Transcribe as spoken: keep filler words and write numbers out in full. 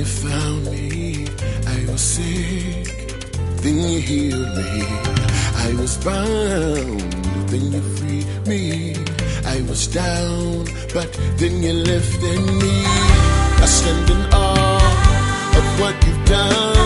you found me. I was sick, then you healed me. I was bound, then you freed me. I was down, but then you lifted me. I stand in awe of what you've done.